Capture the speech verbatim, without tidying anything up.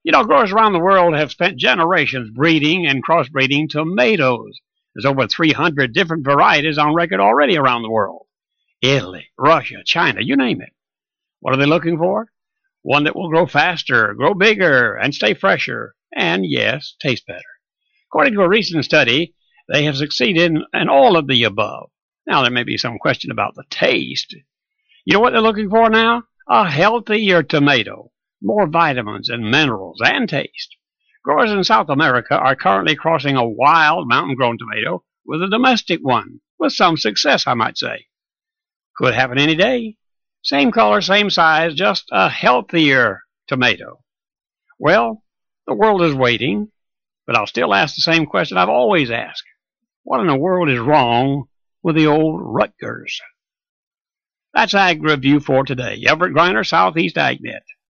You know, growers around the world have spent generations breeding and crossbreeding tomatoes. There's over three hundred different varieties on record already around the world. Italy, Russia, China, you name it. What are they looking for? One that will grow faster, grow bigger, and stay fresher, and yes, taste better. According to a recent study, they have succeeded in, in all of the above. Now, there may be some question about the taste. You know what they're looking for now? A healthier tomato, more vitamins and minerals and taste. Growers in South America are currently crossing a wild mountain-grown tomato with a domestic one, with some success, I might say. Could happen any day. Same color, same size, just a healthier tomato. Well, the world is waiting, but I'll still ask the same question I've always asked. What in the world is wrong with the old Rutgers? That's Ag Review for today. Everett Griner, Southeast AgNet.